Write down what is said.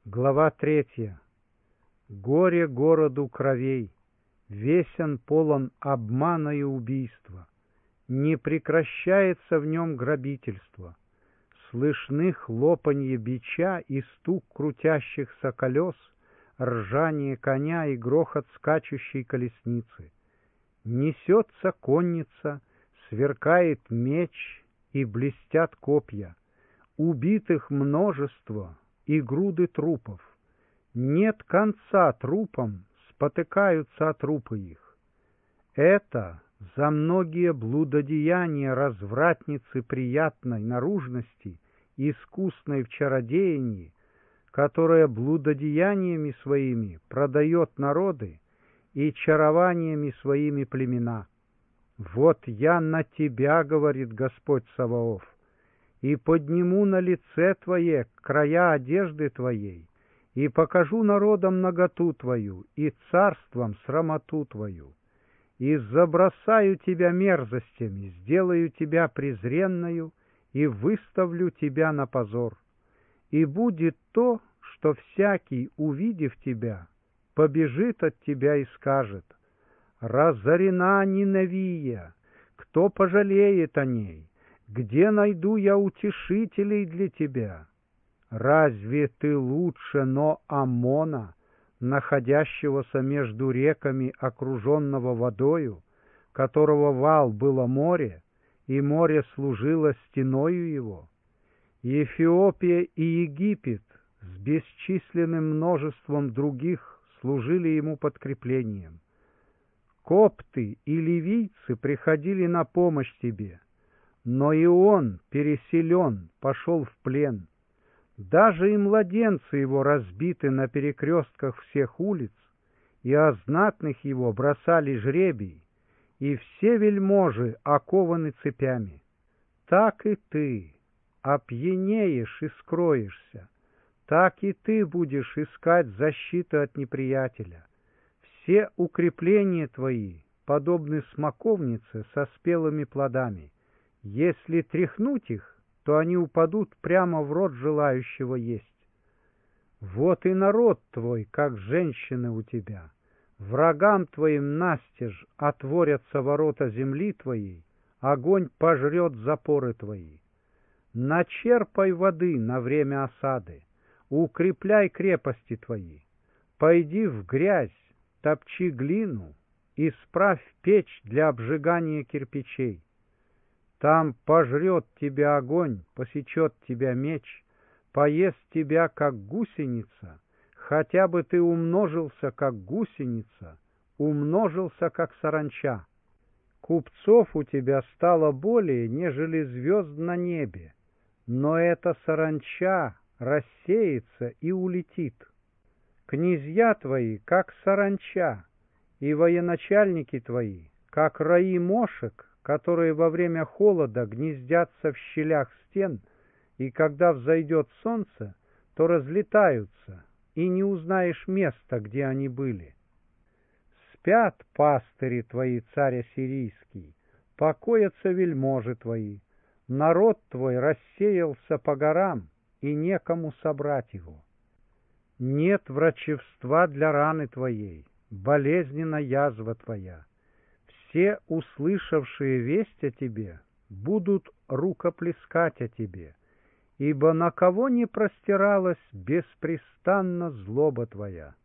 Глава 3. Горе городу кровей, весь он полон обмана и убийства. Не прекращается в нем грабительство. Слышны хлопанье бича и стук крутящихся колес, ржание коня и грохот скачущей колесницы. Несется конница, сверкает меч и блестят копья. Убитых множество и груды трупов. Нет конца трупам, спотыкаются о трупы их. Это за многие блудодеяния развратницы приятной наружности, искусной в чародеянии, которая блудодеяниями своими продает народы и чарованиями своими племена. Вот я на тебя, говорит Господь Саваоф, и подниму на лице твое края одежды твоей, и покажу народам наготу твою, и царствам срамоту твою, и забросаю тебя мерзостями, сделаю тебя презренною, и выставлю тебя на позор. И будет то, что всякий, увидев тебя, побежит от тебя и скажет: разорена Ниневия, кто пожалеет о ней? Где найду я утешителей для тебя? Разве ты лучше Ноамона, находящегося между реками, окруженного водою, которого вал было море, и море служило стеною его? Эфиопия и Египет с бесчисленным множеством других служили ему подкреплением. Копты и ливийцы приходили на помощь тебе, но и он, переселен, пошел в плен. Даже и младенцы его разбиты на перекрестках всех улиц, и о знатных его бросали жребий, и все вельможи окованы цепями. Так и ты опьянеешь и скроешься, так и ты будешь искать защиты от неприятеля. Все укрепления твои подобны смоковнице со спелыми плодами. Если тряхнуть их, то они упадут прямо в рот желающего есть. Вот и народ твой, как женщины у тебя. Врагам твоим настежь отворятся ворота земли твоей, огонь пожрет запоры твои. Начерпай воды на время осады, укрепляй крепости твои. Пойди в грязь, топчи глину, исправь печь для обжигания кирпичей. Там пожрет тебя огонь, посечет тебя меч, поест тебя, как гусеница, хотя бы ты умножился, как гусеница, умножился, как саранча. Купцов у тебя стало более, нежели звезд на небе, но эта саранча рассеется и улетит. Князья твои, как саранча, и военачальники твои, как раи мошек, которые во время холода гнездятся в щелях стен, и когда взойдет солнце, то разлетаются, и не узнаешь места, где они были. Спят пастыри твои, царь ассирийский, покоятся вельможи твои, народ твой рассеялся по горам, и некому собрать его. Нет врачевства для раны твоей, болезненна язва твоя. Все, услышавшие весть о тебе, будут рукоплескать о тебе, ибо на кого не простиралась беспрестанно злоба твоя.